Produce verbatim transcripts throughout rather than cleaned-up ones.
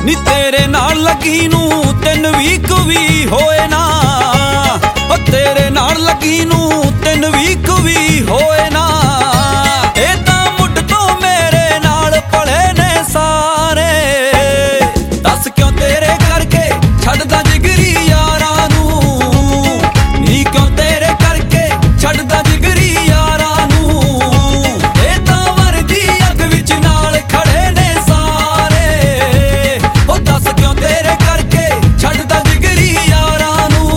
ਨੀ ਤੇਰੇ ਨਾਲ ਲੱਗੀ ਨੂੰ ਤਿੰਨ ਵੀਕ ਵੀ ਹੋਏ ਨਾ, ਓ ਤੇਰੇ ਨਾਲ ਲੱਗੀ ਨੂੰ ਤਿੰਨ ਵੀਕ ਵੀ ਹੋਏ ਨਾ। ਇਹ ਤਾਂ ਮੁੱਢ ਤੋਂ ਮੇਰੇ ਨਾਲ ਪਲੇ ਨੇ ਸਾਰੇ, ਦੱਸ ਕਿਉਂ ਤੇਰੇ ਕਰਕੇ ਛੱਡਦਾ ਜਿਗਰੀ ਯਾਰਾਂ ਨੂੰ, ਨੀ ਕਿਉਂ ਤੇਰੇ ਕਰਕੇ ਛੱਡਦਾ ਜਿਗਰੀ ਯਾਰਾਂ ਨੂੰ। ਇਹ ਤਾਂ ਵਰਦੀ ਅੱਗ ਵਿੱਚ ਨਾਲ ਖੜੇ ਨੇ ਸਾਰੇ, ਉਹ ਦੱਸ ਕਿਉਂ ਤੇਰੇ ਕਰਕੇ ਛੱਡਦਾ ਜਿਗਰੀ ਯਾਰਾਂ ਨੂੰ।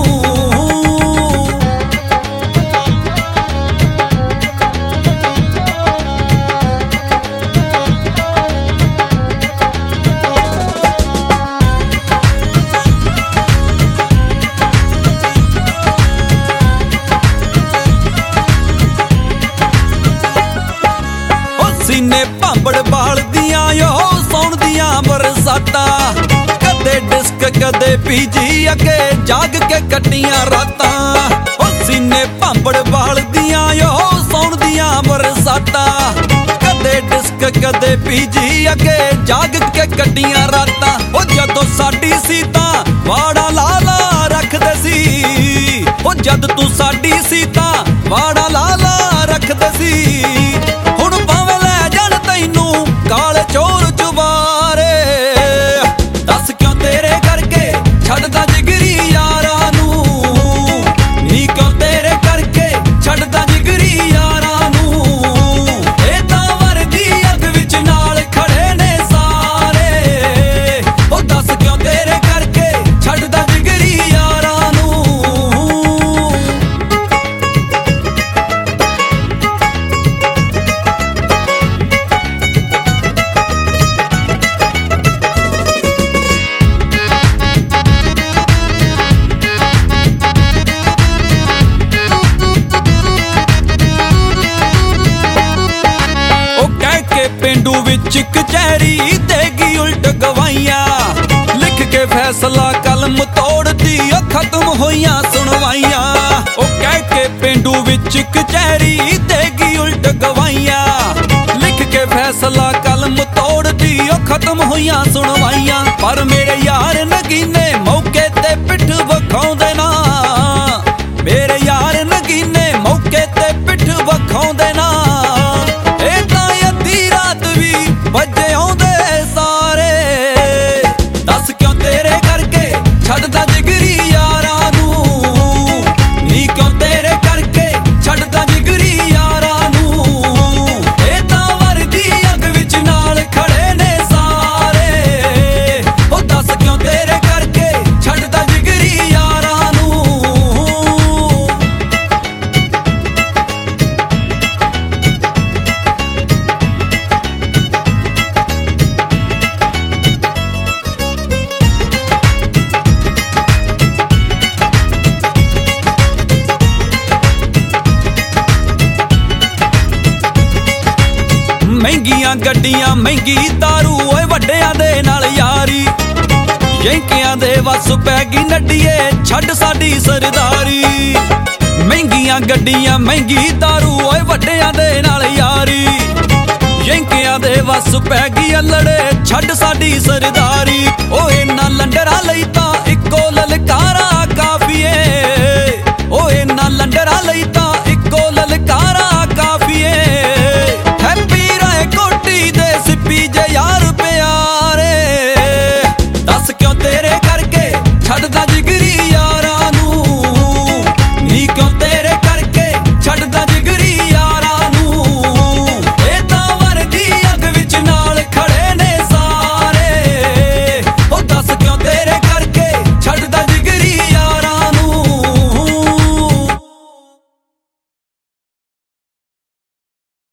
ਸੀਨੇ ਭਾਂਬੜ ਬਾਲਦੀਆਂ ਓ ਸੌਣ ਦੀਆਂ ਬਰਸਾਤਾਂ, ਕਦੇ ਡਿਸਕ ਕਦੇ ਪੀਜੀ ਅੱਗੇ ਜਾਗ ਕੇ ਕੱਟੀਆਂ ਰਾਤਾਂ। ਓ ਸੀਨੇ ਭਾਂਬੜ ਬਾਲਦੀਆਂ ਓ ਸੌਣ ਦੀਆਂ ਬਰਸਾਤਾਂ, ਕਦੇ ਡਿਸਕ ਕਦੇ ਪੀਜੀ ਅੱਗੇ ਜਾਗ ਕੇ ਕੱਟੀਆਂ ਰਾਤਾਂ। ਓ ਜਦੋਂ ਸਾਡੀ ਸੀ ਤਾਂ ਵਾੜਾ ਲਾ ਲਾ ਰੱਖਦੇ ਸੀ, ਓ ਜਦ ਤੂੰ ਸਾਡੀ ਸੀ ਤਾਂ ਵਾੜਾ ਲਾ ਲਾ ਰੱਖਦੇ ਸੀ। ਹੁਣ ਭਾਵੇਂ ਲੈ ਜਾਣ ਤੈਨੂੰ ਕਾਲੇ ਚੋਰ ਚੁਬਾਰੇ, ਦੱਸ ਕਿਉਂ ਤੇਰੇ ਕਰਕੇ ਛੱਡਦਾ ਜਿਗਰੀ ਯਾਰਾਂ ਨੂੰ, ਨੀ ਕਿਉਂ ਤੇਰੇ ਕਰਕੇ ਛੱਡਦਾ ਜਿਗਰੀ ਯਾਰਾਂ ਨੂੰ। ਇਹ ਤਾਂ ਵਰਦੀ ਅੱਗ ਵਿੱਚ ਨਾਲ ਖੜੇ ਨੇ ਸਾਰੇ, ਉਹ ਦੱਸ ਕਿਉਂ ਤੇਰੇ ਕਰਕੇ ਛੱਡਦਾ ਜਿਗਰੀ ਯਾਰਾਂ ਨੂੰ। ਪਿੰਡੂ ਵਿੱਚ ਕਚਹਿਰੀ ਦੇਗੀ ਉਲਟ ਗਵਾਈਆਂ, ਲਿਖ ਕੇ ਫੈਸਲਾ ਕਲਮ ਤੋੜਦੀ ਓ ਖਤਮ ਹੋਈਆਂ ਸੁਣਵਾਈਆਂ। ਉਹ ਕਹਿ ਕੇ ਪਿੰਡੂ ਵਿੱਚ ਕਚਹਿਰੀ ਦੇਗੀ ਉਲਟ ਗਵਾਈਆਂ, ਲਿਖ ਕੇ ਫੈਸਲਾ ਕਲਮ ਤੋੜਦੀ ਓ ਖਤਮ ਹੋਈਆਂ ਸੁਣਵਾਈਆਂ। ਪਰ ਮੇਰੇ ਯਾਰ ਨਗੀਨੇ ਮੌਕੇ ਤੇ ਪਿੱਠ ਵਿਖਾਉਂਦੇ ਨਾ, ਮੇਰੇ ਯਾਰ ਨਗੀਨੇ ਮੌਕੇ ਤੇ ਪਿੱਠ ਵਿਖਾਉਂਦੇ ਨਾ। ਇਹ ਤਾਂ ਅੱਧੀ ਰਾਤ ਵੀ ਵੱਜੇ ਆਉਂਦੇ ਸਾਰੇ, ਦੱਸ ਕਿਉਂ ਤੇਰੇ ਕਰਕੇ ਛੱਡਦਾ ਜਿਗਰੀ ਯਾਰਾਂ ਨੂੰ, ਨੀ ਕਿਉਂ ਤੇਰੇ ਕਰਕੇ ਛੱਡਦਾ ਜਿਗਰੀ ਯਾਰਾਂ ਨੂੰ। ਇਹ ਤਾਂ ਵਰਦੀ ਅੱਗ ਵਿੱਚ ਨਾਲ ਖੜੇ ਨੇ ਸਾਰੇ, ਉਹ ਦੱਸ ਕਿਉਂ ਤੇਰੇ ਕਰਕੇ ਛੱਡਦਾ ਜਿਗਰੀ ਯਾਰਾਂ ਨੂੰ। ਮਹਿੰਗੀਆਂ ਗੱਡੀਆਂ ਮਹਿੰਗੀ ਦਾਰੂ ਓਏ ਵੱਡਿਆਂ ਦੇ ਨਾਲ ਯਾਰੀ, ਯੰਕਿਆਂ ਦੇ ਵਸ ਪੈ ਗਈ ਨੱਡੀਏ ਛੱਡ ਸਾਡੀ ਸਰਦਾਰੀ। ਮਹਿੰਗੀਆਂ ਗੱਡੀਆਂ ਮਹਿੰਗੀ ਦਾਰੂ ਓਏ ਵੱਡਿਆਂ ਦੇ ਨਾਲ ਯਾਰੀ, ਯੰਕਿਆਂ ਦੇ ਵਸ ਪੈ ਗਈ ਅਲੜੇ ਛੱਡ ਸਾਡੀ ਸਰਦਾਰੀ।